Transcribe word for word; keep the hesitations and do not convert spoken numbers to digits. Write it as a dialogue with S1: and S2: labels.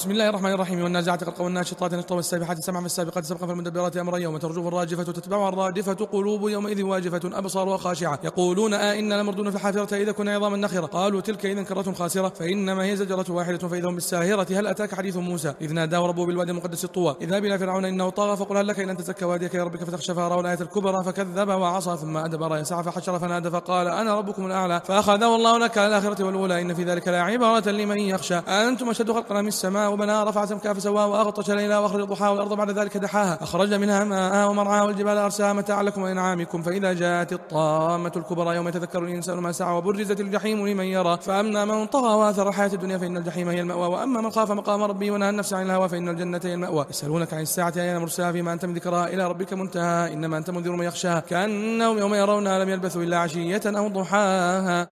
S1: بسم الله الرحمن الرحيم. والنازعات غرقا والناشطات نشطا والسابحات سمعا فالسابقات سبقا فالمدبرات أمرا يوم ترجف الراجفة تتبعها الرادفة قلوب يومئذ واجفة أبصارها خاشعة يقولون آه إنا لمردون في الحافرة إذا كنا عظاما نخرة قالوا تلك إذا كرة خاسرة فإنما هي زجرة واحدة فإذا هم بالساهرة. هل أتاك حديث موسى إذ ناداه ربه بالوادي المقدس الطوى اذهب إلى فرعون إنه طغى فقل هل لك إن أن تزكى واديك لربك فتخشى فرأى الآية الكبرى فكذب وعصى ثم أدبر يسعى فحشر فنادى فقال أنا ربكم الأعلى فأخذه الله نكال الآخرة والأولى إن في ذلك لعبرة لمن يخشى أنتم أشد خلقا من السماء وبناها رفع سمكها فسواها وأغطش ليلها وأخرج ضحاها والأرض بعد ذلك دحاها أخرج منها ماءها ومرعاها والجبال أرساها متاعا لكم وأنعامكم فإذا جاءت الطامة الكبرى يوم يتذكر الإنسان ما سعى وبرزت الجحيم لمن يرى فأما من طغى وآثر الحياة الدنيا فإن الجحيم هي المأوى وأما من خاف مقام ربه ونهى النفس عن الهوى فإن الجنة هي المأوى. يسألونك عن الساعة أيان مرساها فيما أنت من ذكرها إلى ربك منتهى إنما أنت منذر من يخشاها كأنهم يوم يرونها لم يلبثوا إلا عشية أو ضحاها.